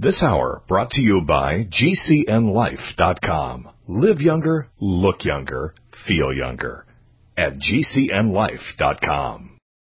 This hour brought to you by GCNLife.com. Live younger, look younger, feel younger at GCNLife.com.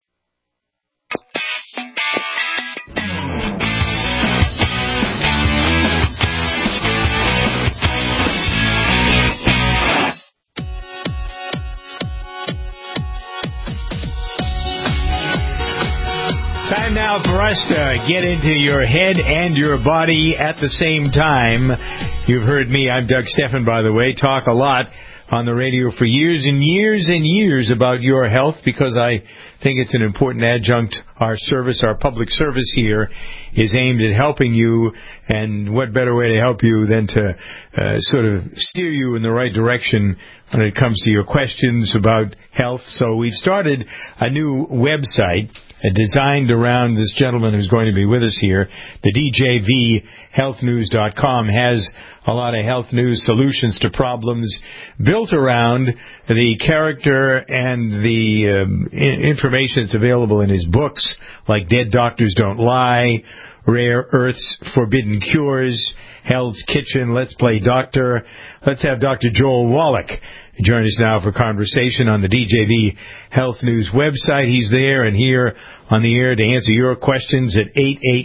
Time now for us to get into your head and your body at the same time. You've heard me, I'm Doug Stephan, by the way, talk a lot on the radio for years and years and years about your health because I think it's an important adjunct. Our service, our public service here is aimed at helping you, and what better way to help you than to sort of steer you in the right direction when it comes to your questions about health. So we've started a new website designed around this gentleman who's going to be with us here. The DJVHealthNews.com has a lot of health news solutions to problems built around the character and the information that's available in his books, like Dead Doctors Don't Lie, Rare Earth's Forbidden Cures, Hell's Kitchen, Let's Play Doctor. Let's have Dr. Joel Wallach join us now for conversation on the DJV Health News website. He's there and here on the air to answer your questions at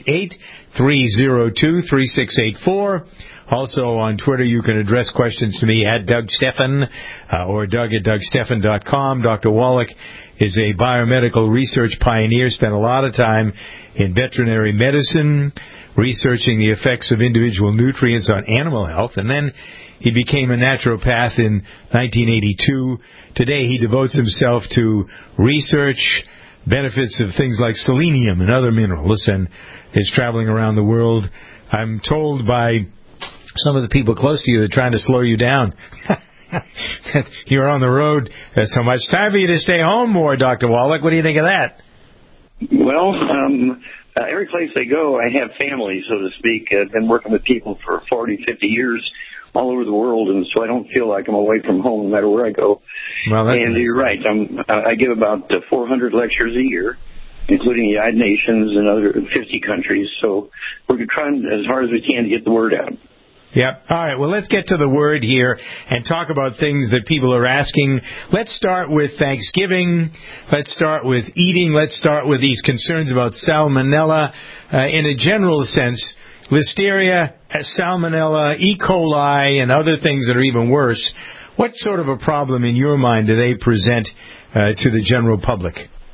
888-302-3684. Also on Twitter, you can address questions to me at Doug Stephan or Doug at DougStephan.com. Dr. Wallach is a biomedical research pioneer, spent a lot of time in veterinary medicine, researching the effects of individual nutrients on animal health, and then he became a naturopath in 1982. Today he devotes himself to research, benefits of things like selenium and other minerals, and is traveling around the world. I'm told by some of the people close to you, they're trying to slow you down. You're on the road. There's so much time for you to stay home more, Dr. Wallach. What do you think of that? Well, every place I go, I have family, so to speak. I've been working with people for 40, 50 years all over the world, and so I don't feel like I'm away from home no matter where I go. Well, that's and nice. You're right. I give about 400 lectures a year, including the United Nations and other 50 countries, so we're trying as hard as we can to get the word out. Yep. All right. Well, let's get to the word here and talk about things that people are asking. Let's start with Thanksgiving. Let's start with eating. Let's start with these concerns about salmonella. In a general sense, Listeria, salmonella, E. coli, and other things that are even worse. What sort of a problem in your mind do they present to the general public?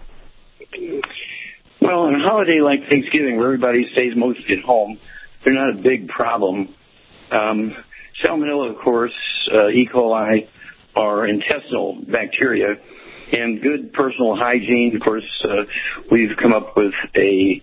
Well, on a holiday like Thanksgiving, where everybody stays mostly at home, they're not a big problem. Salmonella, of course, E. coli are intestinal bacteria, and good personal hygiene. Of course, we've come up with a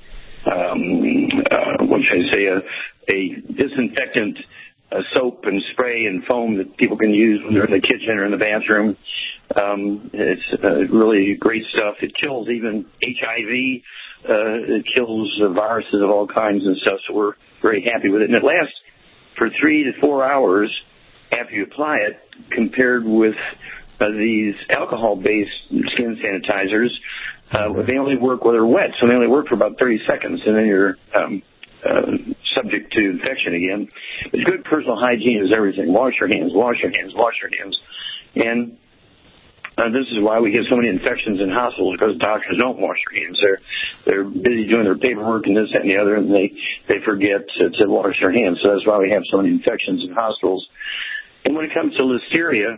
disinfectant soap and spray and foam that people can use when they're in the kitchen or in the bathroom. It's really great stuff. It kills even HIV. It kills viruses of all kinds and stuff, so we're very happy with it. And it lasts for 3 to 4 hours after you apply it, compared with these alcohol-based skin sanitizers. They only work when they're wet, so they only work for about 30 seconds, and then you're subject to infection again. But good personal hygiene is everything. Wash your hands, wash your hands, wash your hands. And this is why we get so many infections in hospitals, because doctors don't wash their hands. They're busy doing their paperwork and this, that, and the other, and they forget to wash their hands. So that's why we have so many infections in hospitals. And when it comes to Listeria,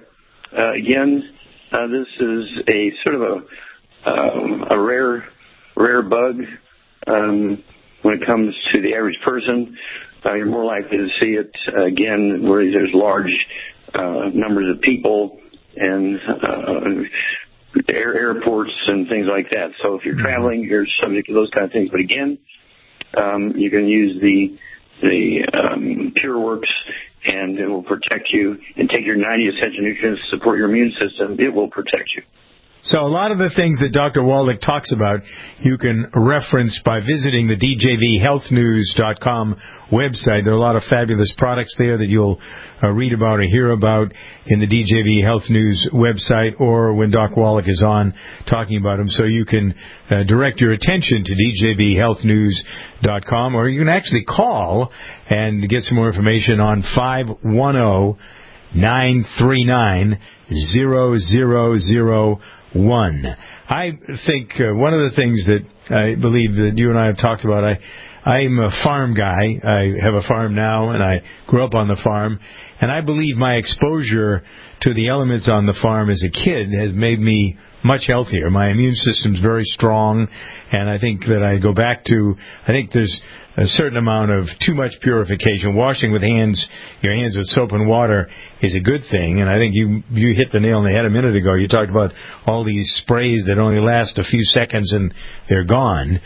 this is a sort of a rare bug. When it comes to the average person, you're more likely to see it again where there's large numbers of people and airports and things like that. So if you're traveling, you're subject to those kind of things. But again, you can use the PureWorks, and it will protect you. And take your 90 essential nutrients to support your immune system. It will protect you. So a lot of the things that Dr. Wallach talks about, you can reference by visiting the DJVHealthNews.com website. There are a lot of fabulous products there that you'll read about or hear about in the DJV Health News website, or when Doc Wallach is on talking about them. So you can direct your attention to DJVHealthNews.com, or you can actually call and get some more information on 510-939-0001. I think one of the things that I believe that you and I have talked about, I'm a farm guy. I have a farm now, and I grew up on the farm. And I believe my exposure to the elements on the farm as a kid has made me much healthier. My immune system's very strong, and I think that I go back to, I think there's a certain amount of too much purification. Washing with your hands with soap and water is a good thing, and I think you hit the nail on the head a minute ago. You talked about all these sprays that only last a few seconds and they're gone.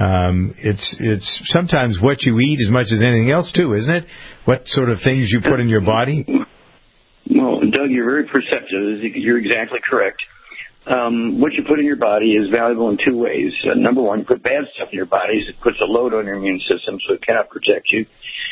It's sometimes what you eat as much as anything else too, isn't it? What sort of things you put in your body? Well, Doug, you're very perceptive. You're exactly correct. What you put in your body is valuable in two ways. Number one, you put bad stuff in your body. It puts a load on your immune system, so it cannot protect you.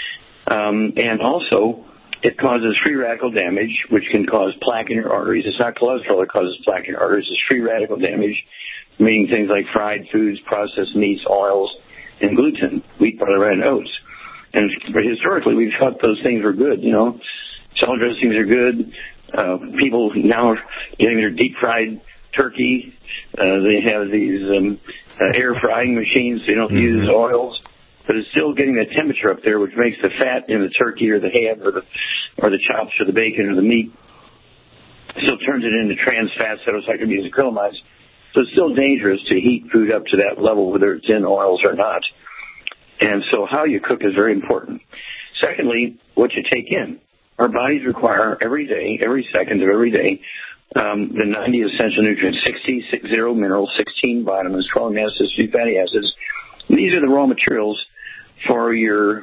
And also, it causes free radical damage, which can cause plaque in your arteries. It's not cholesterol that causes plaque in your arteries. It's free radical damage, meaning things like fried foods, processed meats, oils, and gluten, wheat, barley, rye, and oats. And historically, we've thought those things were good. You know, salad dressings are good. People now are getting their deep-fried turkey. They have these air frying machines. They don't use oils, but it's still getting the temperature up there, which makes the fat in the turkey or the ham or the chops or the bacon or the meat still turns it into trans fats that are cyclobutyl acrylamides. So it's still dangerous to heat food up to that level, whether it's in oils or not. And so how you cook is very important. Secondly, what you take in. Our bodies require every day, every second of every day, the 90 essential nutrients, 60 minerals, 16 vitamins, 12 amino acids, 3 fatty acids. And these are the raw materials for your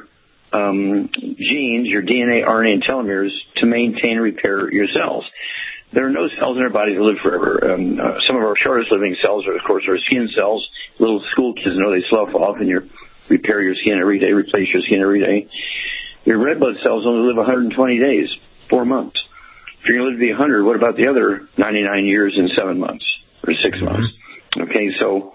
genes, your DNA, RNA, and telomeres to maintain and repair your cells. There are no cells in our body that live forever. Some of our shortest living cells are, of course, our skin cells. Little school kids know they slough off, and you repair your skin every day, replace your skin every day. Your red blood cells only live 120 days, 4 months. If you're going to live to be 100, what about the other 99 years and 7 months or 6 months? Okay, so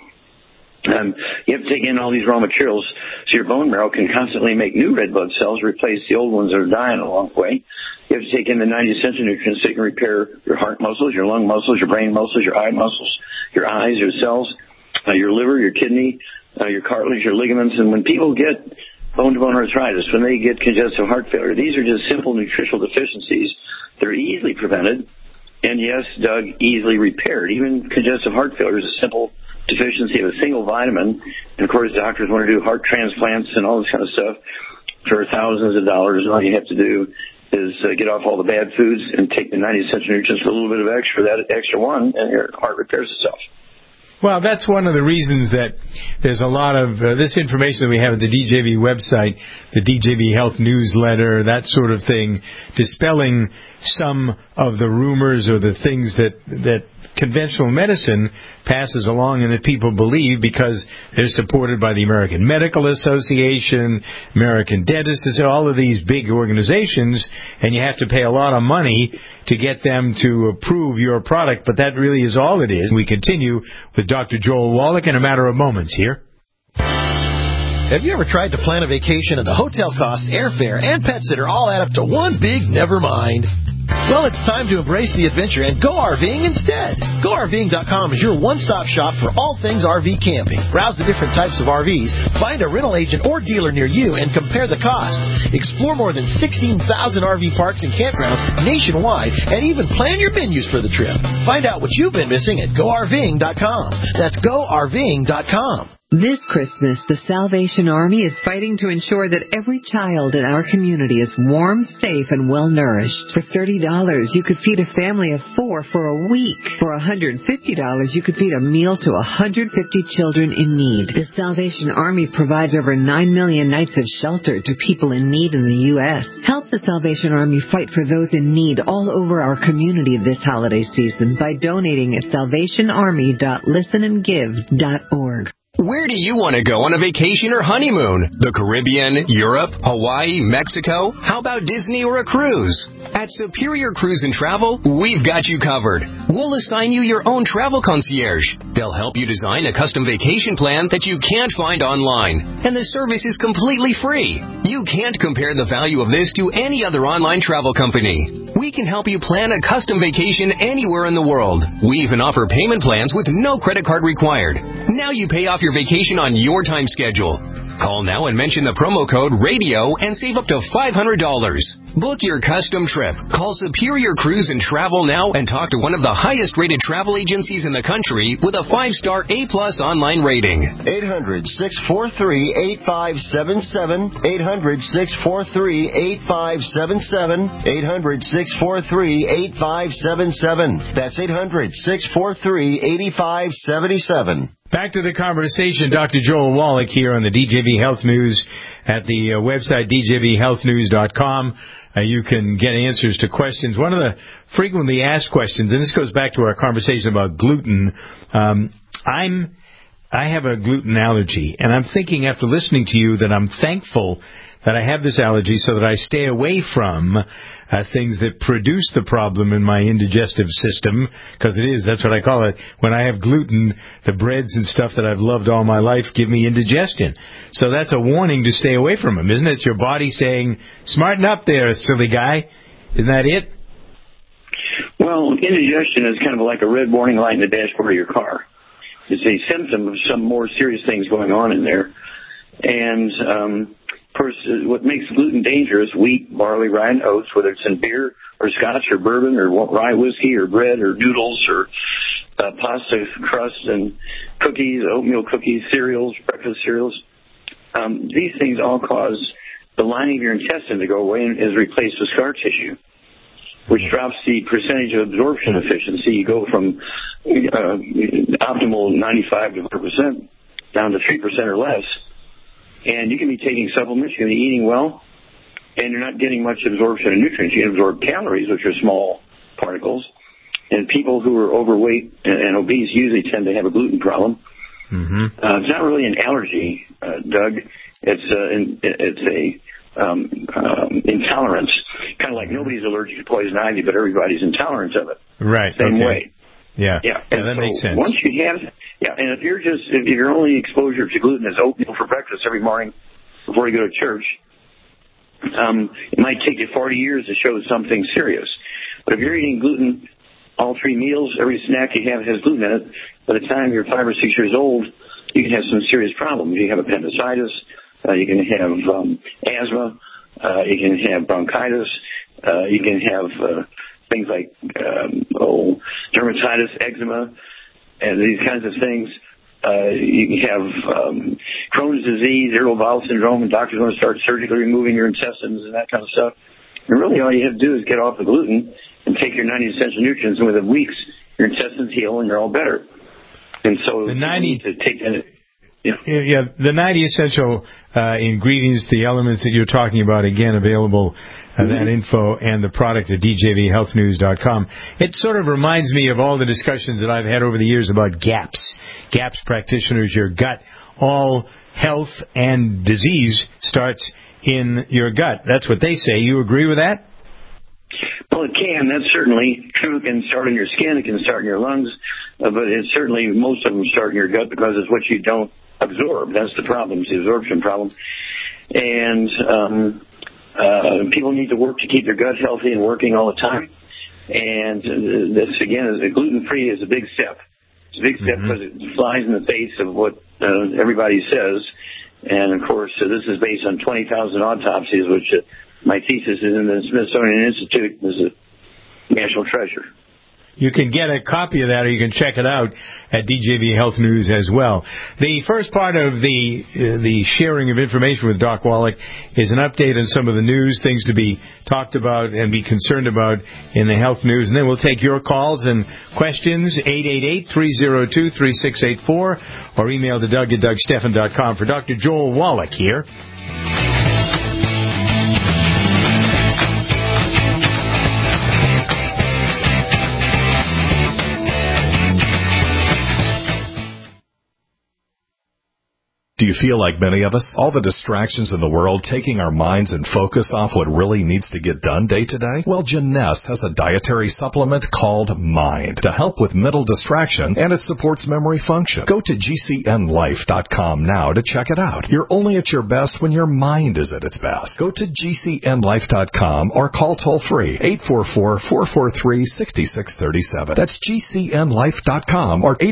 you have to take in all these raw materials so your bone marrow can constantly make new red blood cells, replace the old ones that are dying along the way. You have to take in the 90 essential nutrients so you can repair your heart muscles, your lung muscles, your brain muscles, your eye muscles, your eyes, your cells, your liver, your kidney, your cartilage, your ligaments. And when people get bone-to-bone arthritis, when they get congestive heart failure, these are just simple nutritional deficiencies. They're easily prevented, and yes, Doug, easily repaired. Even congestive heart failure is a simple deficiency of a single vitamin. And, of course, doctors want to do heart transplants and all this kind of stuff for thousands of dollars. And all you have to do is get off all the bad foods and take the 90 essential nutrients for a little bit of extra, that extra one, and your heart repairs itself. Well, that's one of the reasons that there's a lot of this information that we have at the DJV website, the DJV Health newsletter, that sort of thing, dispelling some of the rumors or the things that conventional medicine passes along and that people believe because they're supported by the American Medical Association, American Dentists, all of these big organizations, and you have to pay a lot of money to get them to approve your product, but that really is all it is. We continue with Dr. Joel Wallach in a matter of moments here. Have you ever tried to plan a vacation and the hotel costs, airfare, and pet sitter all add up to one big never mind? Well, it's time to embrace the adventure and go RVing instead. GoRVing.com is your one-stop shop for all things RV camping. Browse the different types of RVs, find a rental agent or dealer near you, and compare the costs. Explore more than 16,000 RV parks and campgrounds nationwide, and even plan your menus for the trip. Find out what you've been missing at GoRVing.com. That's GoRVing.com. This Christmas, the Salvation Army is fighting to ensure that every child in our community is warm, safe, and well-nourished. For $30, you could feed a family of 4 for a week. For $150, you could feed a meal to 150 children in need. The Salvation Army provides over 9 million nights of shelter to people in need in the U.S. Help the Salvation Army fight for those in need all over our community this holiday season by donating at salvationarmy.listenandgive.org. Where do you want to go on a vacation or honeymoon? The Caribbean, Europe, Hawaii, Mexico? How about Disney or a cruise? At Superior Cruise and Travel, we've got you covered. We'll assign you your own travel concierge. They'll help you design a custom vacation plan that you can't find online. And the service is completely free. You can't compare the value of this to any other online travel company. We can help you plan a custom vacation anywhere in the world. We even offer payment plans with no credit card required. Now you pay off your vacation on your time schedule. Call now and mention the promo code RADIO and save up to $500. Book your custom trip. Call Superior Cruise and Travel now and talk to one of the highest-rated travel agencies in the country with a 5-star A+ online rating. 800-643-8577. 800-643-8577. 800-643-8577. That's 800-643-8577. Back to the conversation. Dr. Joel Wallach here on the DJB Health News at the website djbhealthnews.com. You can get answers to questions. One of the frequently asked questions, and this goes back to our conversation about gluten. I have a gluten allergy, and I'm thinking after listening to you that I'm thankful that I have this allergy so that I stay away from things that produce the problem in my indigestive system, because that's what I call it. When I have gluten, the breads and stuff that I've loved all my life give me indigestion. So that's a warning to stay away from them, isn't it? It's your body saying, smarten up there, silly guy. Isn't that it? Well, indigestion is kind of like a red warning light in the dashboard of your car. It's a symptom of some more serious things going on in there. And of course, what makes gluten dangerous, wheat, barley, rye, and oats, whether it's in beer or scotch or bourbon or rye whiskey or bread or noodles or pasta crust and cookies, oatmeal cookies, cereals, breakfast cereals. These things all cause the lining of your intestine to go away and is replaced with scar tissue, which drops the percentage of absorption efficiency. You go from optimal 95 to 100% down to 3% or less. And you can be taking supplements, you can be eating well, and you're not getting much absorption of nutrients. You can absorb calories, which are small particles. And people who are overweight and obese usually tend to have a gluten problem. Mm-hmm. It's not really an allergy, Doug. It's a intolerance. Kind of like nobody's allergic to poison ivy, but everybody's intolerant of it. Right. Same way. Yeah. That makes sense. Once you have, and if your only exposure to gluten is oatmeal for breakfast every morning before you go to church, it might take you 40 years to show something serious. But if you're eating gluten all 3 meals, every snack you have has gluten in it, by the time you're 5 or 6 years old, you can have some serious problems. You can have appendicitis, you can have asthma, you can have bronchitis, you can have things like dermatitis, eczema, and these kinds of things. You can have Crohn's disease, irritable bowel syndrome, and doctors want to start surgically removing your intestines and that kind of stuff. And really all you have to do is get off the gluten and take your 90 essential nutrients, and within weeks your intestines heal and you're all better. And so the 90 you need to take that. The 90 essential ingredients, the elements that you're talking about, again, available, that info and the product at djbhealthnews.com. It sort of reminds me of all the discussions that I've had over the years about GAPS. GAPS practitioners, your gut. All health and disease starts in your gut. That's what they say. You agree with that? Well, it can. That's certainly true. It can start in your skin. It can start in your lungs. But it's certainly, most of them start in your gut because it's what you don't absorb. That's the problem. It's the absorption problem. And people need to work to keep their gut healthy and working all the time. And this, again, gluten-free is a big step. It's a big step because it flies in the face of what everybody says. And, of course, this is based on 20,000 autopsies, which my thesis is in the Smithsonian Institute. Is a national treasure. You can get a copy of that, or you can check it out at DJV Health News as well. The first part of the sharing of information with Doc Wallach is an update on some of the news, things to be talked about and be concerned about in the health news. And then we'll take your calls and questions, 888-302-3684, or email to Doug@DougStephan.com. For Dr. Joel Wallach here. Do you feel like many of us? All the distractions in the world taking our minds and focus off what really needs to get done day to day? Well, Jeunesse has a dietary supplement called Mind to help with mental distraction, and it supports memory function. Go to GCNLife.com now to check it out. You're only at your best when your mind is at its best. Go to GCNLife.com or call toll-free 844-443-6637. That's GCNLife.com or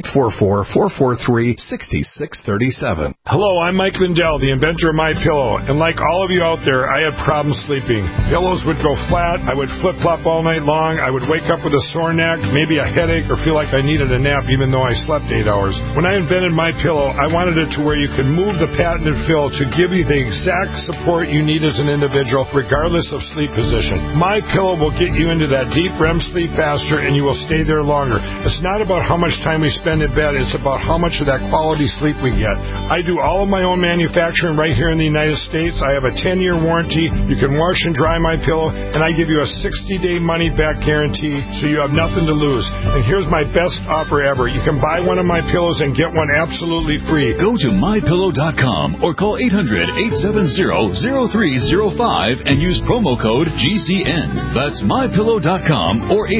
844-443-6637. Hello, I'm Mike Lindell, the inventor of MyPillow, and like all of you out there, I had problems sleeping. Pillows would go flat, I would flip-flop all night long, I would wake up with a sore neck, maybe a headache, or feel like I needed a nap even though I slept 8 hours. When I invented MyPillow, I wanted it to where you can move the patented fill to give you the exact support you need as an individual, regardless of sleep position. MyPillow will get you into that deep REM sleep faster, and you will stay there longer. It's not about how much time we spend in bed, it's about how much of that quality sleep we get. I do all of my own manufacturing right here in the United States. I have a 10-year warranty. You can wash and dry my pillow, and I give you a 60-day money-back guarantee, so you have nothing to lose. And here's my best offer ever. You can buy one of my pillows and get one absolutely free. Go to MyPillow.com or call 800-870-0305 and use promo code GCN. That's MyPillow.com or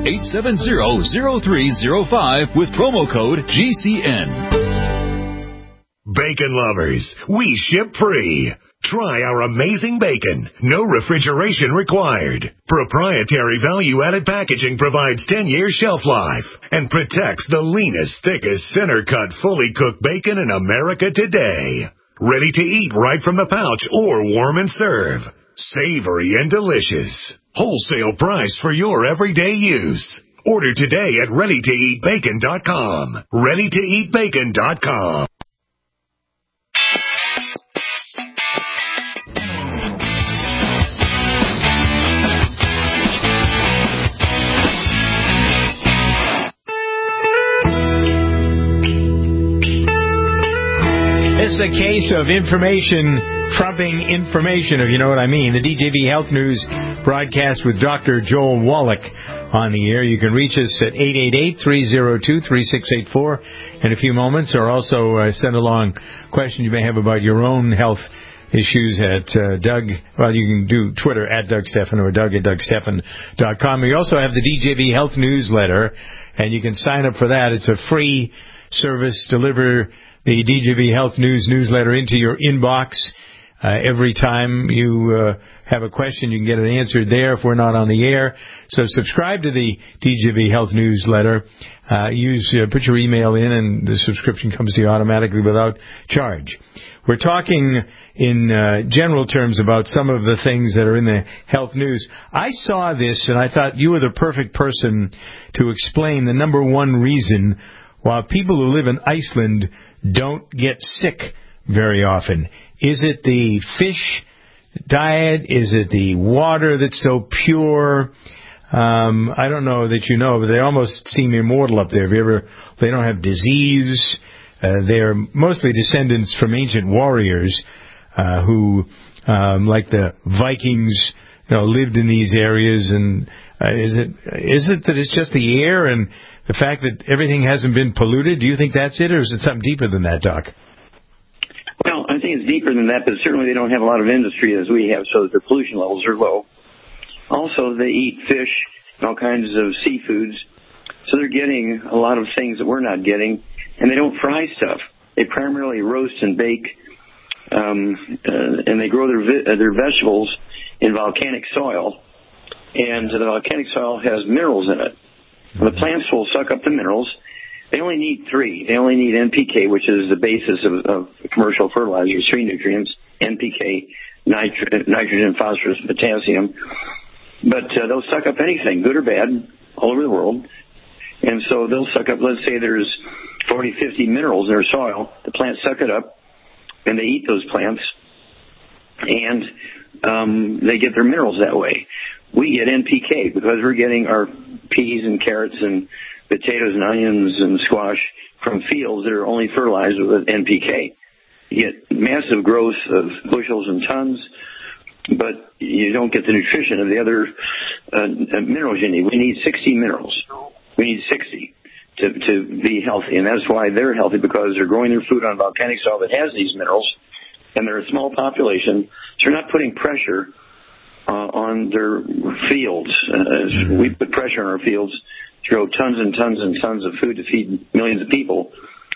800-870-0305 with promo code GCN. Bacon lovers, we ship free. Try our amazing bacon. No refrigeration required. Proprietary value-added packaging provides 10-year shelf life and protects the leanest, thickest, center-cut, fully cooked bacon in America today. Ready to eat right from the pouch or warm and serve. Savory and delicious. Wholesale price for your everyday use. Order today at ReadyToEatBacon.com. ReadyToEatBacon.com. It's a case of information trumping information, if you know what I mean. The DJV Health News broadcast with Dr. Joel Wallach on the air. You can reach us at 888-302-3684 in a few moments, or also send along questions you may have about your own health issues at Doug. Well, you can do Twitter at Doug Stephan or Doug@DougStephan.com. We also have the DJV Health Newsletter, and you can sign up for that. It's a free service. Deliver the DJV Health News newsletter into your inbox. Every time you have a question, you can get it answered there if we're not on the air. So subscribe to the DJV Health Newsletter. Put your email in, and the subscription comes to you automatically without charge. We're talking in general terms about some of the things that are in the health news. I saw this, and I thought you were the perfect person to explain the number one reason why people who live in Iceland don't get sick very often. Is it the fish diet? Is it the water that's so pure? I don't know that you know, but they almost seem immortal up there. They don't have disease. They're mostly descendants from ancient warriors who, like the Vikings, lived in these areas. And is it that it's just the air and the fact that everything hasn't been polluted? Do you think that's it, or is it something deeper than that, Doc? Well, I think it's deeper than that, but certainly they don't have a lot of industry as we have, so their pollution levels are low. Also, they eat fish and all kinds of seafoods, so they're getting a lot of things that we're not getting, and they don't fry stuff. They primarily roast and bake, and they grow their vegetables in volcanic soil, and the volcanic soil has minerals in it. And the plants will suck up the minerals. They only need 3. They only need NPK, which is the basis of commercial fertilizers, 3 nutrients, NPK, nitrogen, phosphorus, potassium. But they'll suck up anything, good or bad, all over the world. And so they'll suck up, let's say there's 40, 50 minerals in their soil. The plants suck it up, and they eat those plants, and they get their minerals that way. We get NPK because we're getting our peas and carrots and potatoes and onions and squash from fields that are only fertilized with NPK. You get massive growth of bushels and tons, but you don't get the nutrition of the other minerals you need. We need 60 minerals. We need 60 to be healthy, and that's why they're healthy, because they're growing their food on volcanic soil that has these minerals, and they're a small population, so they're not putting pressure on their fields. We put pressure on our fields to grow tons and tons and tons of food to feed millions of people.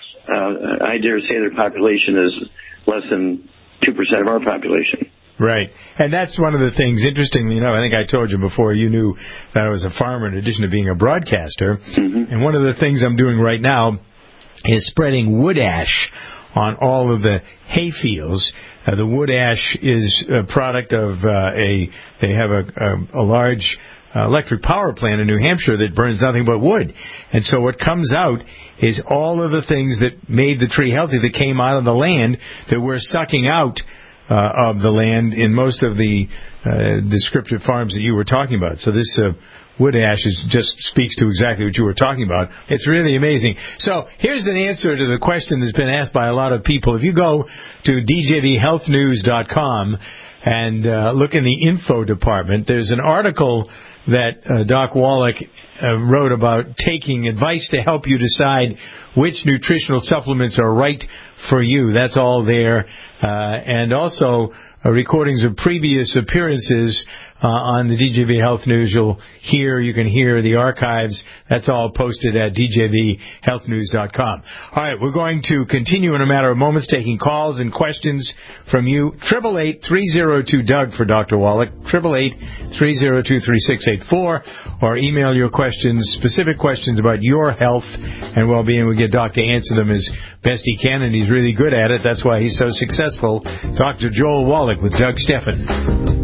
I dare say their population is less than 2% of our population. Right. And that's one of the things, interestingly enough, I think I told you before, you knew that I was a farmer in addition to being a broadcaster. Mm-hmm. And one of the things I'm doing right now is spreading wood ash on all of the hay fields. The wood ash is a product of they have a large electric power plant in New Hampshire that burns nothing but wood. And so what comes out is all of the things that made the tree healthy that came out of the land that we're sucking out of the land in most of the descriptive farms that you were talking about. So this wood ash just speaks to exactly what you were talking about. It's really amazing. So here's an answer to the question that's been asked by a lot of people. If you go to djvhealthnews.com and look in the info department, there's an article that Doc Wallach wrote about taking advice to help you decide which nutritional supplements are right for you. That's all there. And also recordings of previous appearances on the DJV Health News. You can hear the archives. That's all posted at djvhealthnews.com. All right, we're going to continue in a matter of moments taking calls and questions from you. 888-302-DOUG for Dr. Wallach, 888-302-3684, or email your questions, specific questions about your health and well-being. We get Doc to answer them as best he can, and he's really good at it. That's why he's so successful. Dr. Joel Wallach with Doug Steffen.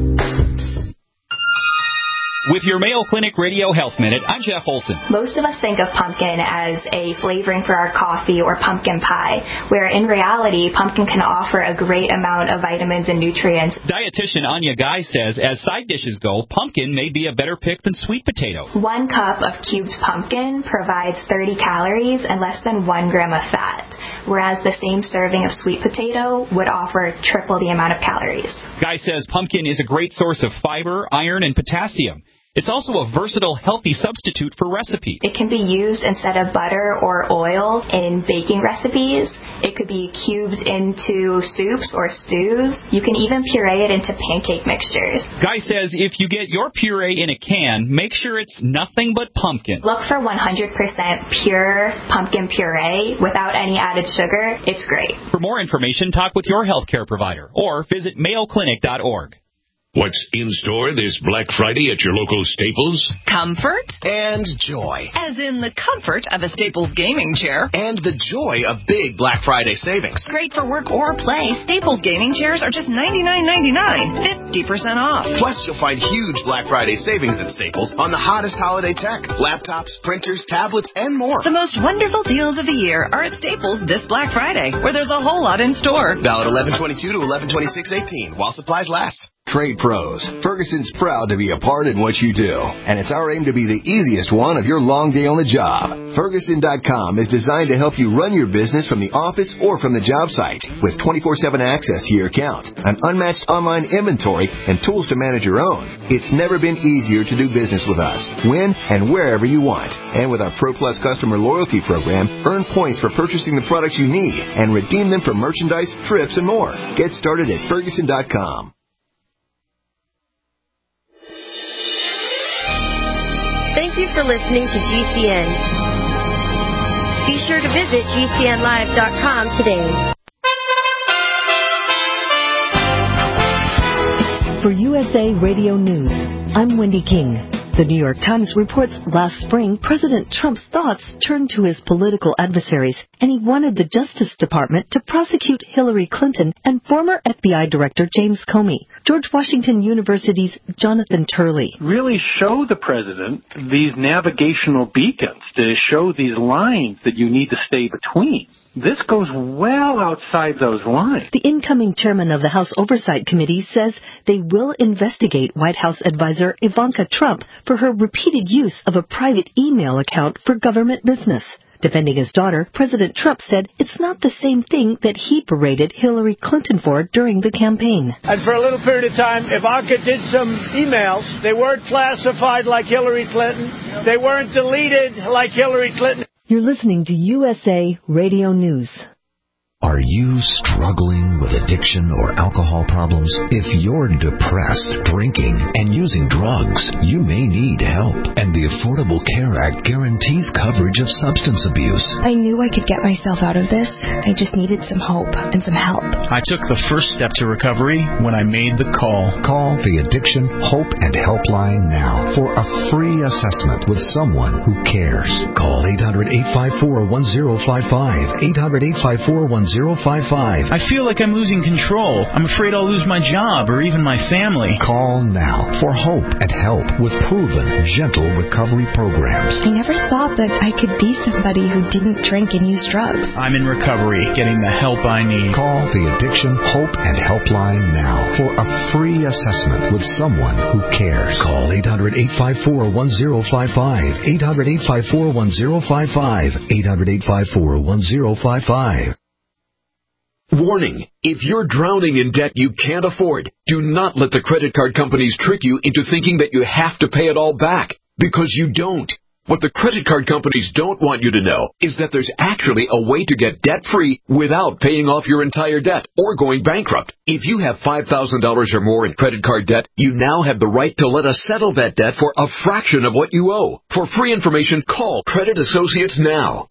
With your Mayo Clinic Radio Health Minute, I'm Jeff Olson. Most of us think of pumpkin as a flavoring for our coffee or pumpkin pie, where in reality, pumpkin can offer a great amount of vitamins and nutrients. Dietitian Anya Guy says, as side dishes go, pumpkin may be a better pick than sweet potatoes. 1 cup of cubed pumpkin provides 30 calories and less than 1 gram of fat, whereas the same serving of sweet potato would offer triple the amount of calories. Guy says pumpkin is a great source of fiber, iron, and potassium. It's also a versatile, healthy substitute for recipes. It can be used instead of butter or oil in baking recipes. It could be cubed into soups or stews. You can even puree it into pancake mixtures. Guy says if you get your puree in a can, make sure it's nothing but pumpkin. Look for 100% pure pumpkin puree without any added sugar. It's great. For more information, talk with your healthcare provider or visit mayoclinic.org. What's in store this Black Friday at your local Staples? Comfort. And joy. As in the comfort of a Staples gaming chair. And the joy of big Black Friday savings. Great for work or play, Staples gaming chairs are just $99.99, 50% off. Plus, you'll find huge Black Friday savings at Staples on the hottest holiday tech, laptops, printers, tablets, and more. The most wonderful deals of the year are at Staples this Black Friday, where there's a whole lot in store. Valid 11/22 to 11/26/18 while supplies last. Trade Pros. Ferguson's proud to be a part in what you do, and it's our aim to be the easiest one of your long day on the job. Ferguson.com is designed to help you run your business from the office or from the job site with 24/7 access to your account, an unmatched online inventory, and tools to manage your own. It's never been easier to do business with us, when and wherever you want. And with our Pro Plus customer loyalty program, earn points for purchasing the products you need and redeem them for merchandise, trips, and more. Get started at Ferguson.com. Thank you for listening to GCN. Be sure to visit GCNlive.com today. For USA Radio News, I'm Wendy King. The New York Times reports last spring, President Trump's thoughts turned to his political adversaries, and he wanted the Justice Department to prosecute Hillary Clinton and former FBI Director James Comey. George Washington University's Jonathan Turley. Really show the president these navigational beacons to show these lines that you need to stay between. This goes well outside those lines. The incoming chairman of the House Oversight Committee says they will investigate White House advisor Ivanka Trump for her repeated use of a private email account for government business. Defending his daughter, President Trump said it's not the same thing that he berated Hillary Clinton for during the campaign. And for a little period of time, Ivanka did some emails. They weren't classified like Hillary Clinton. They weren't deleted like Hillary Clinton. You're listening to USA Radio News. Are you struggling with addiction or alcohol problems? If you're depressed, drinking, and using drugs, you may need help. And the Affordable Care Act guarantees coverage of substance abuse. I knew I could get myself out of this. I just needed some hope and some help. I took the first step to recovery when I made the call. Call the Addiction, Hope, and Helpline now for a free assessment with someone who cares. Call 800-854-1055. 800-854-1055. I feel like I'm losing control. I'm afraid I'll lose my job or even my family. Call now for hope and help with proven, gentle recovery programs. I never thought that I could be somebody who didn't drink and use drugs. I'm in recovery, getting the help I need. Call the Addiction, Hope, and Helpline now for a free assessment with someone who cares. Call 800-854-1055. 800-854-1055. 800-854-1055. Warning, if you're drowning in debt you can't afford, do not let the credit card companies trick you into thinking that you have to pay it all back, because you don't. What the credit card companies don't want you to know is that there's actually a way to get debt-free without paying off your entire debt or going bankrupt. If you have $5,000 or more in credit card debt, you now have the right to let us settle that debt for a fraction of what you owe. For free information, call Credit Associates now.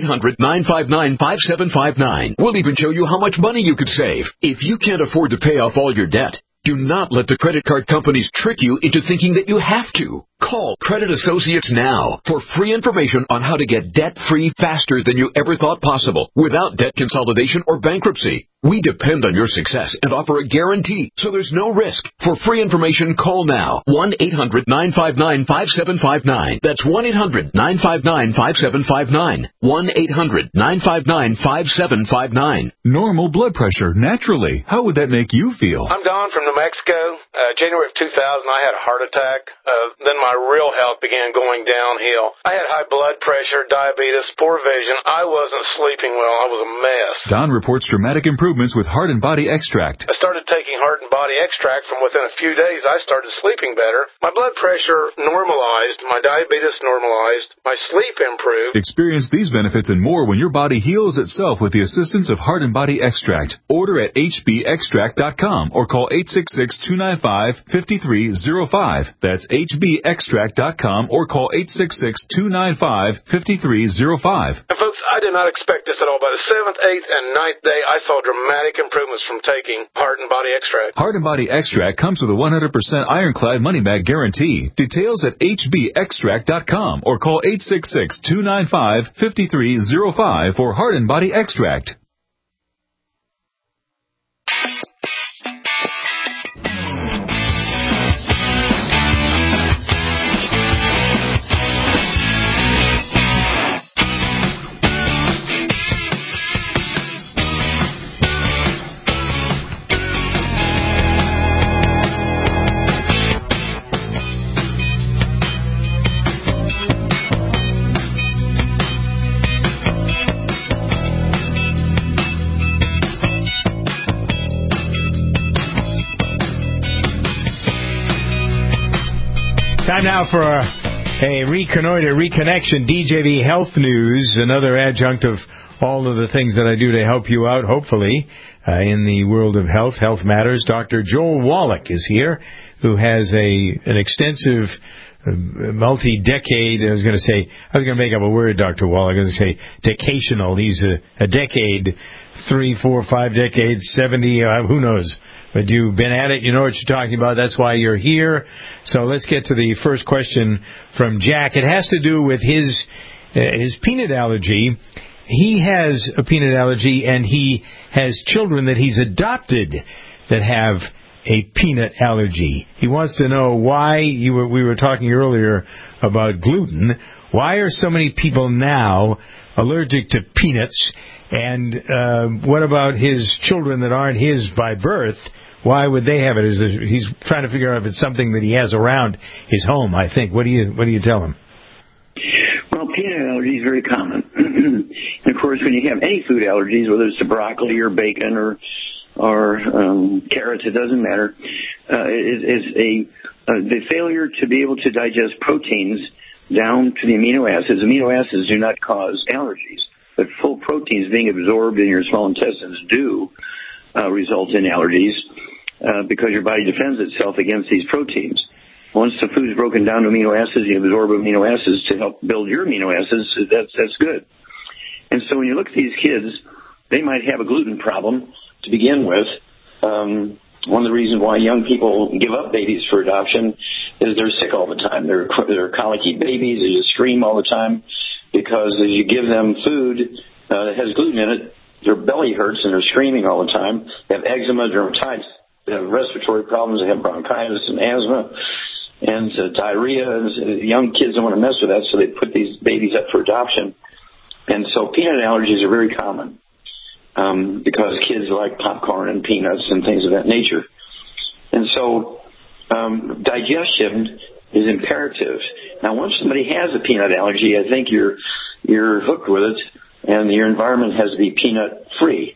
1-800-959-5759. We'll even show you how much money you could save. If you can't afford to pay off all your debt, do not let the credit card companies trick you into thinking that you have to. Call Credit Associates now for free information on how to get debt-free faster than you ever thought possible without debt consolidation or bankruptcy. We depend on your success and offer a guarantee, so there's no risk. For free information, call now. 1-800-959-5759. That's 1-800-959-5759. 1-800-959-5759. Normal blood pressure, naturally. How would that make you feel? I'm Don from New Mexico. January of 2000, I had a heart attack. Then my real health began going downhill. I had high blood pressure, diabetes, poor vision. I wasn't sleeping well. I was a mess. Don reports dramatic improvements with Heart and Body Extract. I started taking Heart and Body Extract. From within a few days, I started sleeping better. My blood pressure normalized. My diabetes normalized. My sleep improved. Experience these benefits and more when your body heals itself with the assistance of Heart and Body Extract. Order at hbextract.com or call 866-295-5305. That's hbextract.com or call 866-295-5305. And folks, I did not expect this at all. By the 7th, 8th, and 9th day, I saw dramatic improvements from taking Heart and Body Extract. Heart and Body Extract comes with a 100% ironclad money-back guarantee. Details at hbextract.com or call 866-295-5305 for Heart and Body Extract. Time now for a reconnection, DJV Health News, another adjunct of all of the things that I do to help you out, hopefully, in the world of health matters. Dr. Joel Wallach is here, who has an extensive multi-decade, I was going to make up a word, Dr. Wallach, I was going to say decational. He's a decade, 3, 4, 5 decades, 70, who knows But you've been at it. You know what you're talking about. That's why you're here. So let's get to the first question from Jack. It has to do with his peanut allergy. He has a peanut allergy, and he has children that he's adopted that have a peanut allergy. He wants to know why, we were talking earlier about gluten, why are so many people now allergic to peanuts, and what about his children that aren't his by birth? Why would they have it? He's trying to figure out if it's something that he has around his home, I think. What do you tell him? Well, peanut allergy is very common. And, of course, when you have any food allergies, whether it's to broccoli or bacon or carrots, it doesn't matter, the failure to be able to digest proteins down to the amino acids. Amino acids do not cause allergies, but full proteins being absorbed in your small intestines do result in allergies because your body defends itself against these proteins. Once the food is broken down to amino acids, you absorb amino acids to help build your amino acids. That's good. And so when you look at these kids, they might have a gluten problem to begin with. One of the reasons why young people give up babies for adoption is they're sick all the time. They're colicky babies. They just scream all the time because as you give them food that has gluten in it, their belly hurts and they're screaming all the time. They have eczema, dermatitis, they have respiratory problems, they have bronchitis and asthma and diarrhea. And young kids don't want to mess with that, so they put these babies up for adoption. And so peanut allergies are very common because kids like popcorn and peanuts and things of that nature. And so digestion is imperative. Now, once somebody has a peanut allergy, I think you're hooked with it, and your environment has to be peanut-free.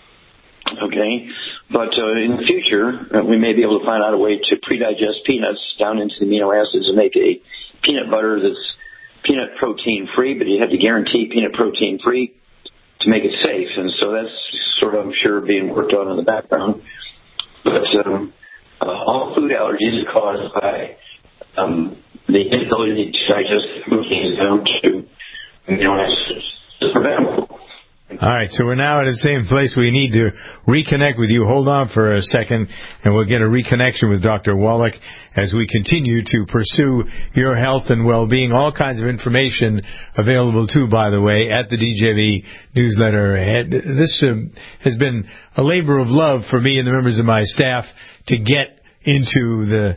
Okay? But in the future, we may be able to find out a way to pre-digest peanuts down into the amino acids and make a peanut butter that's peanut protein-free, but you have to guarantee peanut protein-free to make it safe. And so that's sort of, I'm sure, being worked on in the background. But all food allergies are caused by the inability to digest proteins down to amino acids. It's preventable. All right, so we're now at the same place. We need to reconnect with you. Hold on for a second, and we'll get a reconnection with Dr. Wallach as we continue to pursue your health and well-being. All kinds of information available, too, by the way, at the DJV newsletter. This has been a labor of love for me and the members of my staff to get into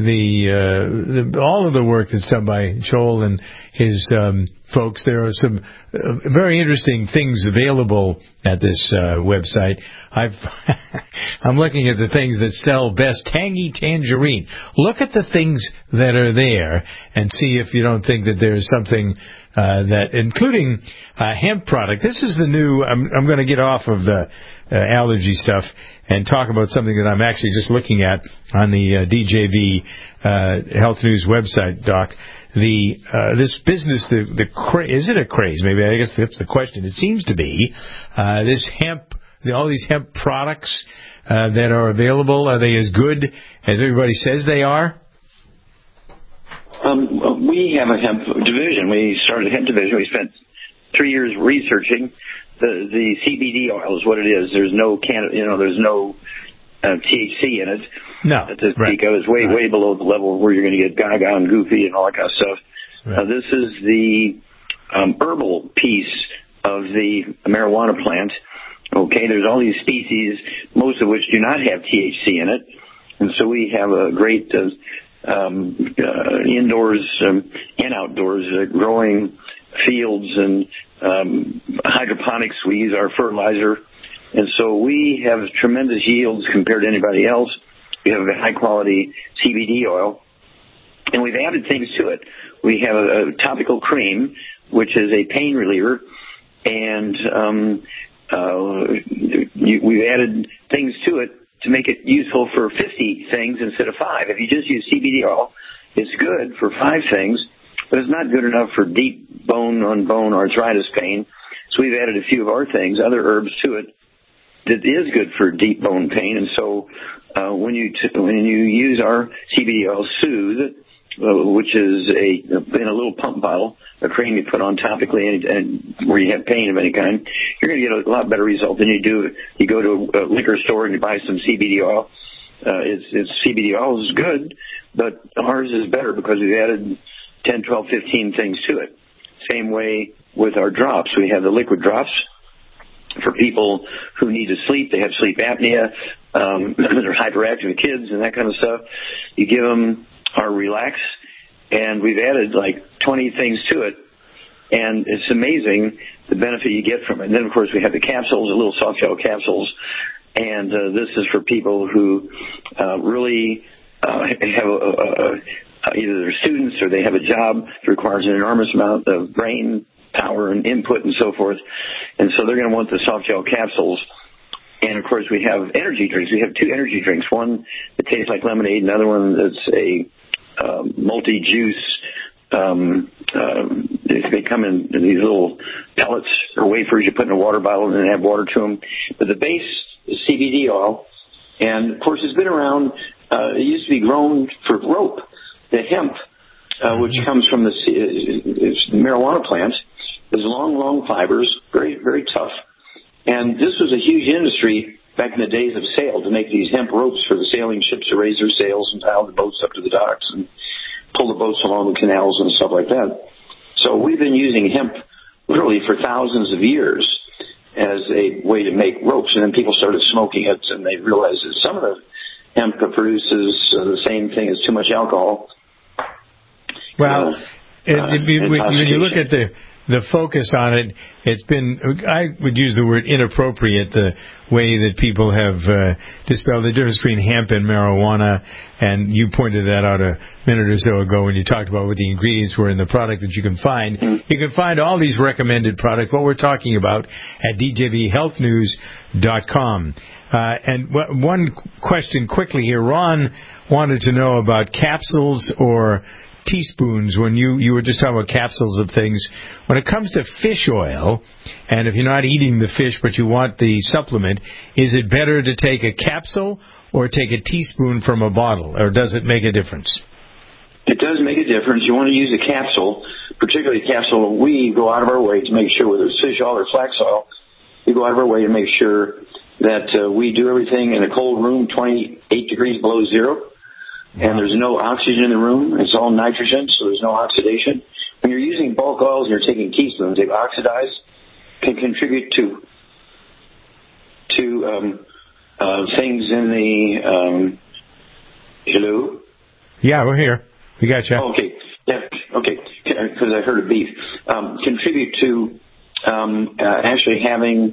all of the work that's done by Joel and his folks. There are some very interesting things available at this website. I'm looking at the things that sell best. Tangy Tangerine. Look at the things that are there and see if you don't think that there's something that, including hemp product. This is the new. I'm going to get off of the allergy stuff and talk about something that I'm actually just looking at on the DJV Health News website, Doc. This business, is it a craze? Maybe, I guess that's the question. It seems to be. This hemp, all these hemp products that are available, are they as good as everybody says they are? We have a hemp division. We started a hemp division. We spent 3 years researching the CBD oil is what it is. There's no there's no THC in it. No, to speak of. It's way below the level where you're going to get gaga and goofy and all that kind of stuff. Right. This is the herbal piece of the marijuana plant. Okay, there's all these species, most of which do not have THC in it, and so we have a great indoors and outdoors growing fields and hydroponics. We use our fertilizer, and so we have tremendous yields compared to anybody else. We have a high-quality CBD oil, and we've added things to it. We have a topical cream, which is a pain reliever, and we've added things to it to make it useful for 50 things instead of 5. If you just use CBD oil, it's good for 5 things, but it's not good enough for deep bone-on-bone arthritis pain. So we've added a few of our things, other herbs to it, that is good for deep bone pain. And so when you use our CBD oil, Soothe, which is in a little pump bottle, a cream you put on topically and where you have pain of any kind, you're going to get a lot better result than you do. You go to a liquor store and you buy some CBD oil. It's CBD oil is good, but ours is better because we've added 10, 12, 15 things to it. Same way with our drops. We have the liquid drops for people who need to sleep. They have sleep apnea. They're hyperactive kids and that kind of stuff. You give them our Relax, and we've added like 20 things to it, and it's amazing the benefit you get from it. And then, of course, we have the capsules, the little soft gel capsules, and this is for people who really have either they're students or they have a job that requires an enormous amount of brain power and input and so forth, and so they're going to want the soft gel capsules. And, of course, we have energy drinks. We have 2 energy drinks, one that tastes like lemonade, another one that's a multi-juice. They come in these little pellets or wafers you put in a water bottle and then add water to them. But the base is CBD oil, and, of course, it's been around. It used to be grown for rope, the hemp, which comes from the marijuana plant. There's long fibers, very, very tough. And this was a huge industry back in the days of sail to make these hemp ropes for the sailing ships to raise their sails and tie the boats up to the docks and pull the boats along the canals and stuff like that. So we've been using hemp literally for thousands of years as a way to make ropes. And then people started smoking it, and they realized that some of the hemp produces the same thing as too much alcohol. Well, when you look at the focus on it, it's been, I would use the word inappropriate, the way that people have dispelled the difference between hemp and marijuana, and you pointed that out a minute or so ago when you talked about what the ingredients were in the product that you can find. You can find all these recommended products, what we're talking about, at djbhealthnews.com. And one question quickly here. Ron wanted to know about capsules or teaspoons. When you were just talking about capsules of things, when it comes to fish oil, and if you're not eating the fish but you want the supplement, is it better to take a capsule or take a teaspoon from a bottle, or does it make a difference? It does make a difference. You want to use a capsule, particularly a capsule. We go out of our way to make sure, whether it's fish oil or flax oil, we go out of our way to make sure that we do everything in a cold room, 28 degrees below zero. And there's no oxygen in the room. It's all nitrogen, so there's no oxidation. When you're using bulk oils and you're taking teaspoons, they oxidize, can contribute to things in the hello? Yeah, we're here. We got you. Okay. Yeah, okay. Because I heard a beep. Contribute to actually having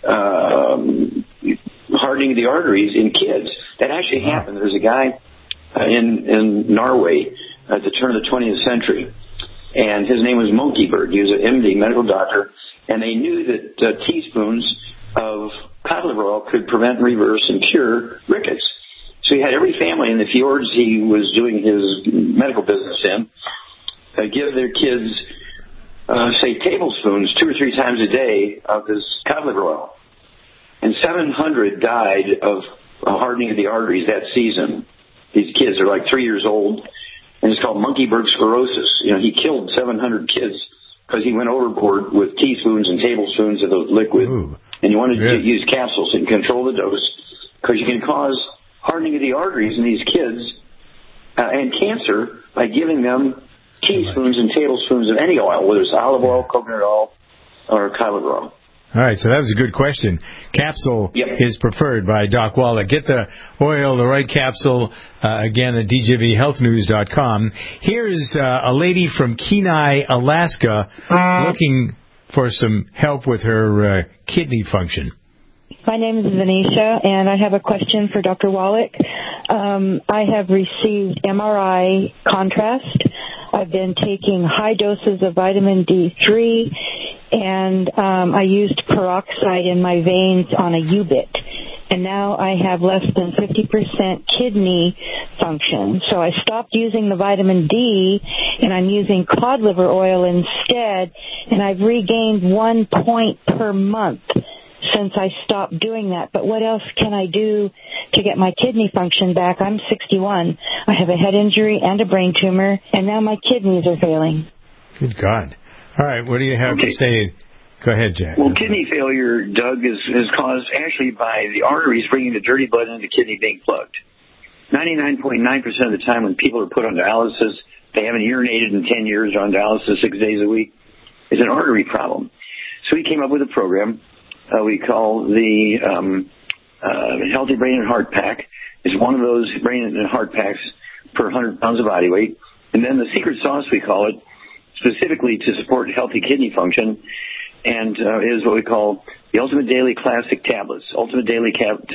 hardening of the arteries in kids. That actually happened. There's a guy in Norway at the turn of the 20th century, and his name was Monkey Bird. He was an MD, medical doctor, and they knew that teaspoons of cod liver oil could prevent, reverse, and cure rickets. So he had every family in the fjords he was doing his medical business in give their kids, say, tablespoons 2 or 3 times a day of this cod liver oil. And 700 died of hardening of the arteries that season. These kids are like 3 years old, and it's called monkey bird sclerosis. You know, he killed 700 kids because he went overboard with teaspoons and tablespoons of those liquid. Ooh, and you want to use capsules and control the dose, because you can cause hardening of the arteries in these kids and cancer by giving them teaspoons and tablespoons of any oil, whether it's olive oil, coconut oil, or cod liver oil. All right, so that was a good question. Capsule is preferred by Doc Wallach. Get the oil, the right capsule, again at djbhealthnews.com. Here's a lady from Kenai, Alaska, looking for some help with her kidney function. My name is Venetia, and I have a question for Dr. Wallach. I have received MRI contrast. I've been taking high doses of vitamin D3, and I used peroxide in my veins on a U-bit. And now I have less than 50% kidney function. So I stopped using the vitamin D, and I'm using cod liver oil instead, and I've regained 1 point per month since I stopped doing that. But what else can I do to get my kidney function back? I'm 61. I have a head injury and a brain tumor, and now my kidneys are failing. Good God. All right, what do you have to say? Go ahead, Jack. Well, kidney failure, Doug, is caused actually by the arteries bringing the dirty blood into the kidney being plugged. 99.9% of the time when people are put on dialysis, they haven't urinated in 10 years, on dialysis 6 days a week, is an artery problem. So we came up with a program we call the Healthy Brain and Heart Pack. It's one of those brain and heart packs per 100 pounds of body weight. And then the secret sauce, we call it, specifically to support healthy kidney function, and is what we call the Ultimate Daily Classic Tablets. Ultimate Daily Classic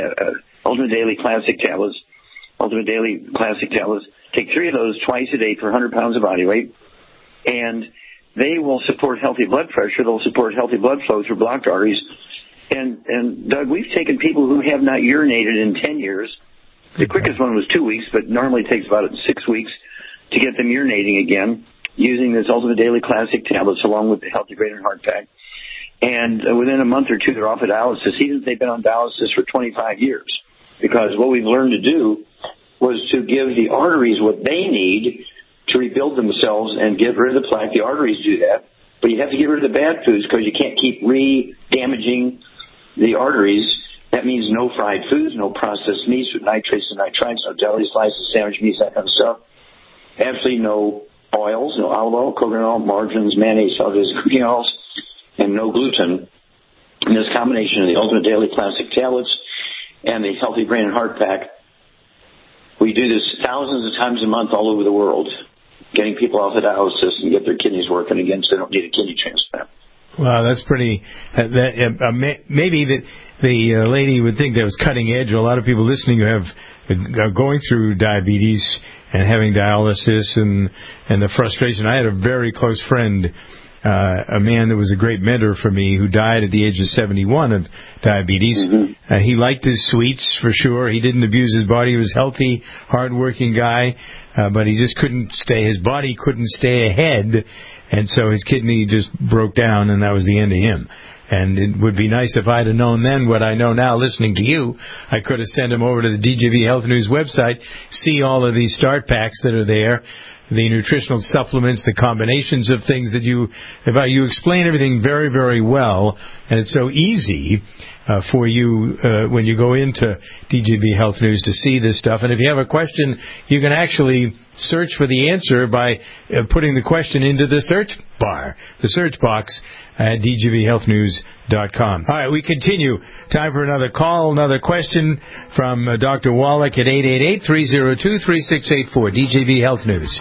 Tablets. Ultimate Daily Classic Tablets. Take 3 of those twice a day for 100 pounds of body weight, and they will support healthy blood pressure. They'll support healthy blood flow through blocked arteries. And Doug, we've taken people who have not urinated in 10 years. The quickest one was 2 weeks, but normally it takes about 6 weeks to get them urinating again, using this Ultimate Daily Classic Tablets along with the Healthy Brain and Heart Pack. And within a month or two, they're off of dialysis, even if they've been on dialysis for 25 years. Because what we've learned to do was to give the arteries what they need to rebuild themselves and get rid of the plaque. The arteries do that. But you have to get rid of the bad foods because you can't keep re-damaging the arteries. That means no fried foods, no processed meats with nitrates and nitrites, no deli slices, sandwich meats, that kind of stuff. Absolutely no oils, no olive oil, coconut oil, margarines, mayonnaise, sauces, cooking oils, and no gluten. And this combination of the Ultimate Daily Classic Tablets and the Healthy Brain and Heart Pack, we do this thousands of times a month all over the world, getting people off of dialysis and get their kidneys working again so they don't need a kidney transplant. Wow, that's pretty. Maybe the lady would think that was cutting edge. A lot of people listening who are going through diabetes and having dialysis and the frustration. I had a very close friend, a man that was a great mentor for me, who died at the age of 71 of diabetes. Mm-hmm. He liked his sweets for sure. He didn't abuse his body. He was a healthy, hard-working guy, but he just couldn't stay. His body couldn't stay ahead, and so his kidney just broke down, and that was the end of him. And it would be nice if I'd have known then what I know now listening to you. I could have sent him over to the DJV Health News website, see all of these start packs that are there, the nutritional supplements, the combinations of things that you explain everything very, very well, and it's so easy for you when you go into DJV Health News to see this stuff. And if you have a question, you can actually search for the answer by putting the question into the search bar, the search box at djvhealthnews.com. All right, we continue. Time for another call, another question from Dr. Wallach at 888-302-3684, DJV Health News.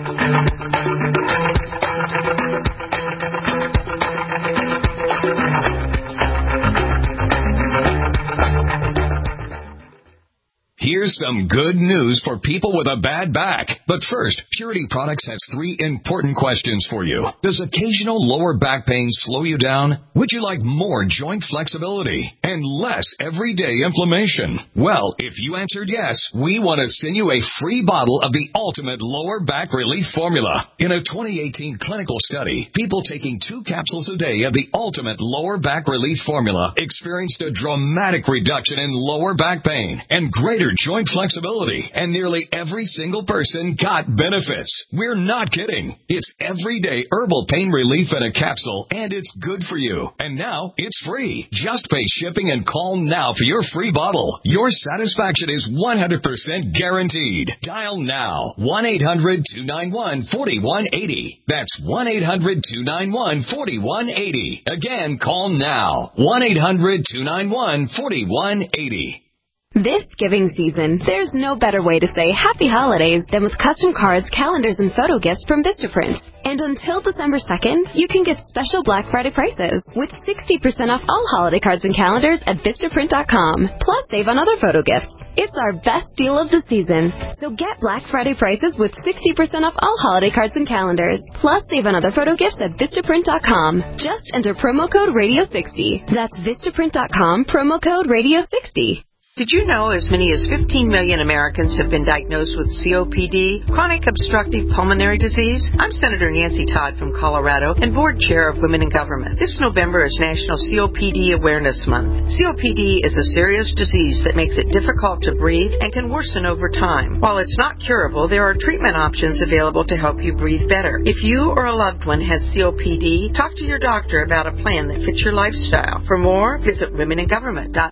Here's some good news for people with a bad back. But first, Purity Products has 3 important questions for you. Does occasional lower back pain slow you down? Would you like more joint flexibility and less everyday inflammation? Well, if you answered yes, we want to send you a free bottle of the Ultimate Lower Back Relief Formula. In a 2018 clinical study, people taking 2 capsules a day of the Ultimate Lower Back Relief Formula experienced a dramatic reduction in lower back pain and greater joint flexibility, and nearly every single person got benefits. We're not kidding. It's everyday herbal pain relief in a capsule, and it's good for you. And now it's free. Just pay shipping and call now for your free bottle. Your satisfaction is 100% guaranteed. Dial now. 1-800-291-4180. That's 1-800-291-4180. Again, call now. 1-800-291-4180. This giving season, there's no better way to say Happy Holidays than with custom cards, calendars, and photo gifts from Vistaprint. And until December 2nd, you can get special Black Friday prices with 60% off all holiday cards and calendars at Vistaprint.com. Plus, save on other photo gifts. It's our best deal of the season. So get Black Friday prices with 60% off all holiday cards and calendars. Plus, save on other photo gifts at Vistaprint.com. Just enter promo code Radio60. That's Vistaprint.com, promo code Radio60. Did you know as many as 15 million Americans have been diagnosed with COPD, chronic obstructive pulmonary disease? I'm Senator Nancy Todd from Colorado and Board Chair of Women in Government. This November is National COPD Awareness Month. COPD is a serious disease that makes it difficult to breathe and can worsen over time. While it's not curable, there are treatment options available to help you breathe better. If you or a loved one has COPD, talk to your doctor about a plan that fits your lifestyle. For more, visit womeningovernment.com.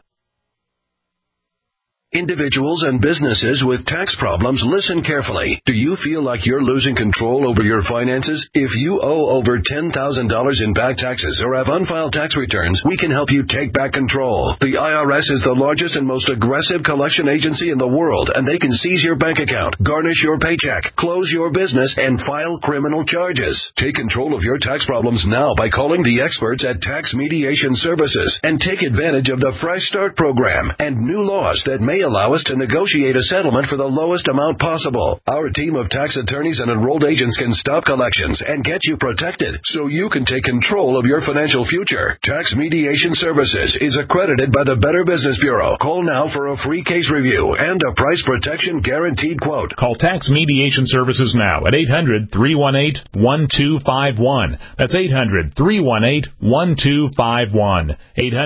Individuals and businesses with tax problems, listen carefully. Do you feel like you're losing control over your finances? If you owe over $10,000 in back taxes or have unfiled tax returns, we can help you take back control. The IRS is the largest and most aggressive collection agency in the world, and they can seize your bank account, garnish your paycheck, close your business, and file criminal charges. Take control of your tax problems now by calling the experts at Tax Mediation Services and take advantage of the Fresh Start program and new laws that may allow us to negotiate a settlement for the lowest amount possible. Our team of tax attorneys and enrolled agents can stop collections and get you protected so you can take control of your financial future. Tax Mediation Services is accredited by the Better Business Bureau. Call now for a free case review and a price protection guaranteed quote. Call Tax Mediation Services now at 800-318-1251. That's 800-318-1251.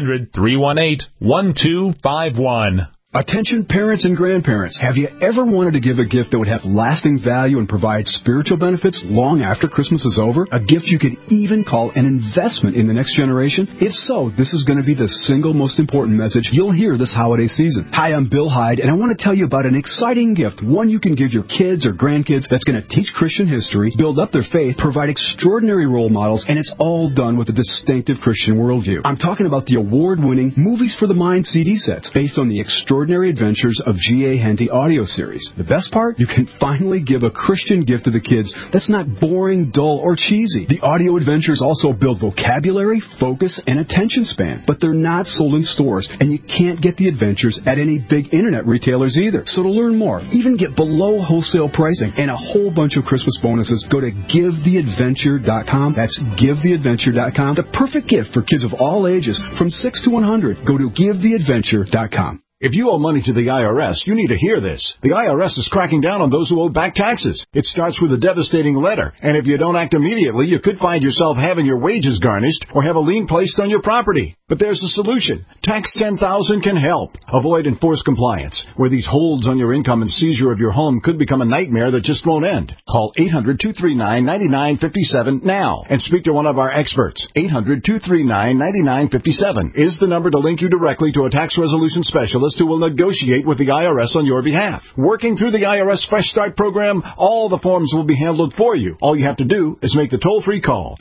800-318-1251. Attention parents and grandparents, have you ever wanted to give a gift that would have lasting value and provide spiritual benefits long after Christmas is over? A gift you could even call an investment in the next generation? If so, this is going to be the single most important message you'll hear this holiday season. Hi, I'm Bill Hyde, and I want to tell you about an exciting gift, one you can give your kids or grandkids that's going to teach Christian history, build up their faith, provide extraordinary role models, and it's all done with a distinctive Christian worldview. I'm talking about the award-winning Movies for the Mind CD sets, based on the Extraordinary Adventures of G.A. Henty audio series. The best part? You can finally give a Christian gift to the kids that's not boring, dull, or cheesy. The audio adventures also build vocabulary, focus, and attention span, but they're not sold in stores, and you can't get the adventures at any big internet retailers either. So to learn more, even get below wholesale pricing and a whole bunch of Christmas bonuses, go to GiveTheAdventure.com. That's GiveTheAdventure.com. The perfect gift for kids of all ages, from 6 to 100. Go to GiveTheAdventure.com. If you owe money to the IRS, you need to hear this. The IRS is cracking down on those who owe back taxes. It starts with a devastating letter, and if you don't act immediately, you could find yourself having your wages garnished or have a lien placed on your property. But there's a solution. Tax 10,000 can help. Avoid enforced compliance, where these holds on your income and seizure of your home could become a nightmare that just won't end. Call 800-239-9957 now and speak to one of our experts. 800-239-9957 is the number to link you directly to a tax resolution specialist who will negotiate with the IRS on your behalf. Working through the IRS Fresh Start program, all the forms will be handled for you. All you have to do is make the toll-free call,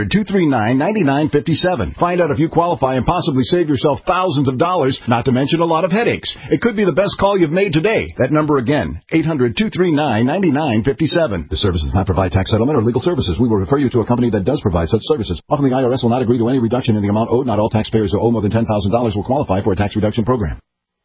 800-239-9957. Find out if you qualify and possibly save yourself thousands of dollars, not to mention a lot of headaches. It could be the best call you've made today. That number again, 800-239-9957. The service does not provide tax settlement or legal services. We will refer you to a company that does provide such services. Often the IRS will not agree to any reduction in the amount owed. Not all taxpayers who owe more than $10,000 will qualify for a tax reduction program.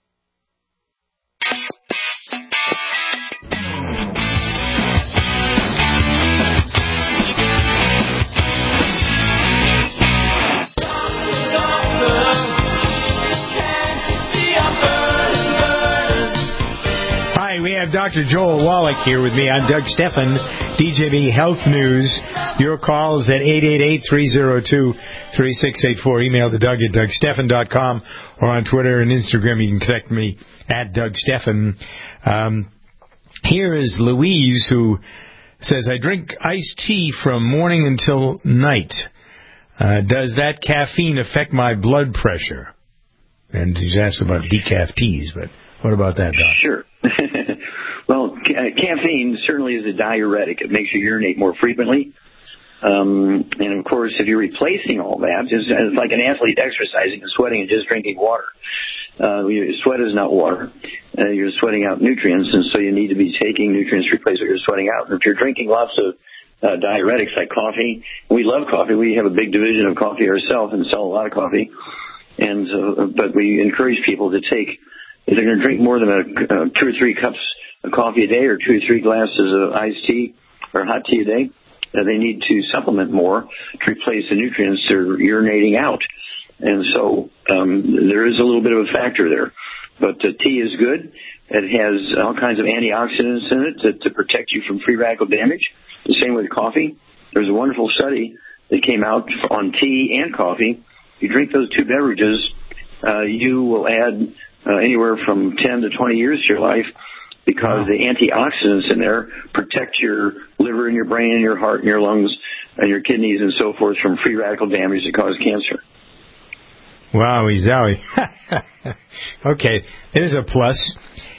We have Dr. Joel Wallach here with me. I'm Doug Stephan, DJB Health News. Your calls at 888-302-3684. Email to Doug at DougStephan.com, or on Twitter and Instagram. You can connect me at Doug Stephan. Here is Louise, who says, I drink iced tea from morning until night. Does that caffeine affect my blood pressure? And he's asked about decaf teas, but what about that, Doc? Sure. Well, caffeine certainly is a diuretic. It makes you urinate more frequently. And, of course, if you're replacing all that, it's like an athlete exercising and sweating and just drinking water. Sweat is not water. You're sweating out nutrients, and so you need to be taking nutrients to replace what you're sweating out. And if you're drinking lots of diuretics like coffee, we love coffee. We have a big division of coffee ourselves and sell a lot of coffee. And but we encourage people to take, if they're going to drink more than 2 or 3 cups of coffee a day or 2 or 3 glasses of iced tea or hot tea a day, they need to supplement more to replace the nutrients they're urinating out. And so there is a little bit of a factor there. But tea is good. It has all kinds of antioxidants in it to protect you from free radical damage. The same with coffee. There's a wonderful study that came out on tea and coffee. You drink those two beverages, you will add anywhere from 10 to 20 years to your life, because the antioxidants in there protect your liver and your brain and your heart and your lungs and your kidneys and so forth from free radical damage that cause cancer. Wowie zowie. Okay, there's a plus.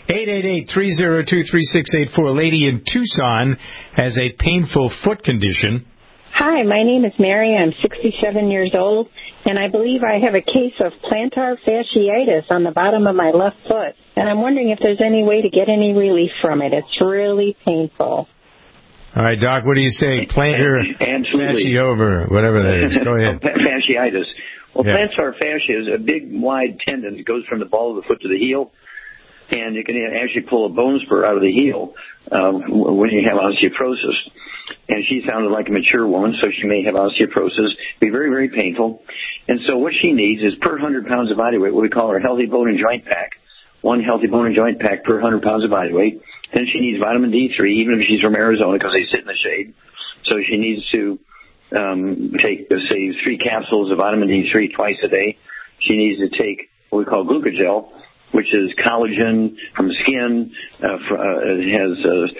888-302-3684. Lady in Tucson has a painful foot condition. Hi, my name is Mary. I'm 67 years old, and I believe I have a case of plantar fasciitis on the bottom of my left foot. And I'm wondering if there's any way to get any relief from it. It's really painful. All right, Doc, what do you say? Plantar fasciover, whatever that is. Go ahead. Fasciitis. Well, plantar fascia is a big, wide tendon that goes from the ball of the foot to the heel, and you can actually pull a bone spur out of the heel when you have osteoporosis. And she sounded like a mature woman, so she may have osteoporosis. Be very, very painful. And so what she needs is per 100 pounds of body weight, what we call our healthy bone and joint pack. One healthy bone and joint pack per 100 pounds of body weight. Then she needs vitamin D3, even if she's from Arizona, because they sit in the shade. So she needs to take, say, 3 capsules of vitamin D3 twice a day. She needs to take what we call glucogel, which is collagen from skin. It has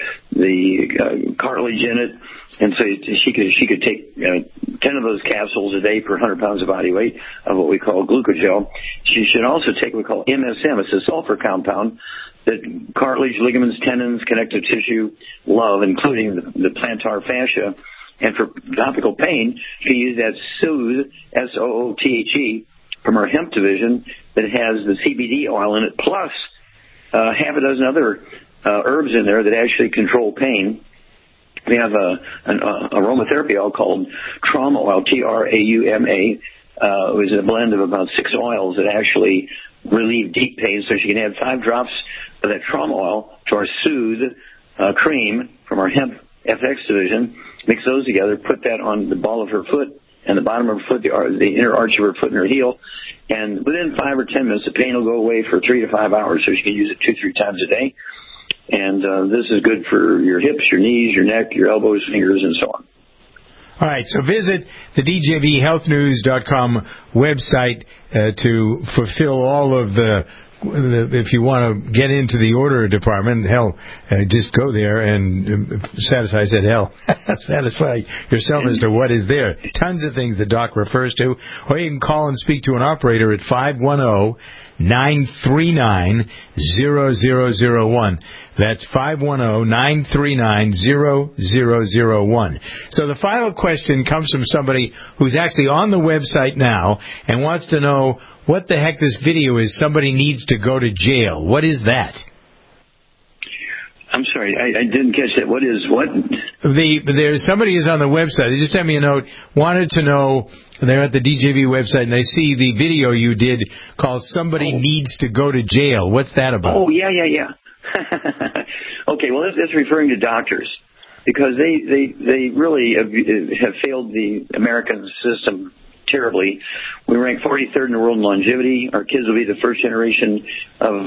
the cartilage in it. And so she could take 10 of those capsules a day per 100 pounds of body weight of what we call glucogel. She should also take what we call MSM. It's a sulfur compound that cartilage, ligaments, tendons, connective tissue love, including the plantar fascia. And for topical pain, she used that Soothe, S-O-O-T-H-E, from our hemp division that has the CBD oil in it, plus half a dozen other herbs in there that actually control pain. We have an aromatherapy oil called Trauma Oil, T-R-A-U-M-A. It was a blend of about 6 oils that actually relieve deep pain. So she can add 5 drops of that Trauma Oil to our Soothe cream from our hemp FX division, mix those together, put that on the ball of her foot and the bottom of her foot, the inner arch of her foot and her heel, and within 5 or 10 minutes, the pain will go away for 3 to 5 hours, so she can use it 2-3 times a day. And this is good for your hips, your knees, your neck, your elbows, fingers, and so on. All right, so visit the DJVHealthNews.com website to fulfill all of if you want to get into the order department, just go there and satisfy yourself as to what is there. Tons of things the doc refers to. Or you can call and speak to an operator at 510-939-0001. That's 510-939-0001. So the final question comes from somebody who's actually on the website now and wants to know what the heck this video is. Somebody needs to go to jail. What is that? I'm sorry, I didn't catch that. What is what? There's somebody who's on the website. They just sent me a note, wanted to know, they're at the DJV website, and they see the video you did called Somebody Needs to Go to Jail. What's that about? Oh, yeah. Okay, well, that's referring to doctors, because they really have failed the American system terribly. We rank 43rd in the world in longevity. Our kids will be the first generation of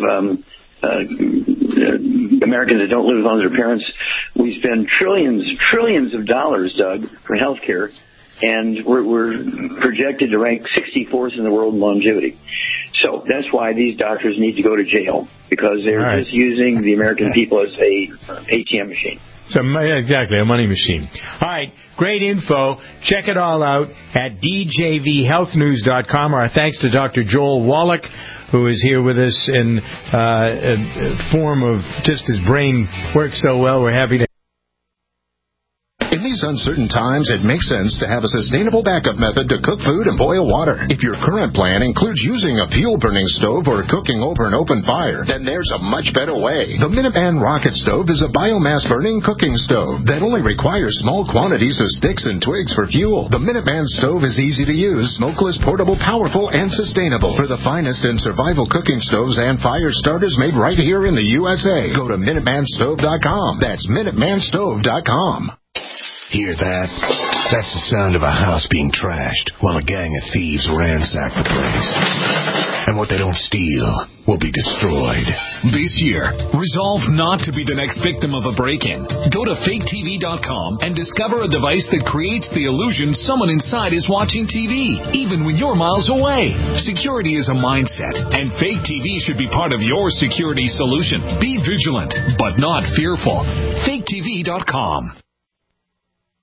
Americans that don't live as long as their parents. We spend trillions of dollars, Doug, for health care, and we're projected to rank 64th in the world in longevity. So that's why these doctors need to go to jail, because they're just using the American people as a ATM machine. So exactly, a money machine. All right, great info. Check it all out at DJVHealthNews.com. Our thanks to Dr. Joel Wallach, who is here with us in form of just his brain works so well. We're happy to. In these uncertain times, it makes sense to have a sustainable backup method to cook food and boil water. If your current plan includes using a fuel-burning stove or cooking over an open fire, then there's a much better way. The Minuteman Rocket Stove is a biomass-burning cooking stove that only requires small quantities of sticks and twigs for fuel. The Minuteman Stove is easy to use, smokeless, portable, powerful, and sustainable. For the finest in survival cooking stoves and fire starters made right here in the USA, go to MinutemanStove.com. That's MinutemanStove.com. Hear that? That's the sound of a house being trashed while a gang of thieves ransack the place. And what what they don't steal will be destroyed. This year, resolve not to be the next victim of a break-in. Go to faketv.com and discover a device that creates the illusion someone inside is watching TV, even when you're miles away. Security is a mindset, and Fake TV should be part of your security solution. Be vigilant, but not fearful. faketv.com.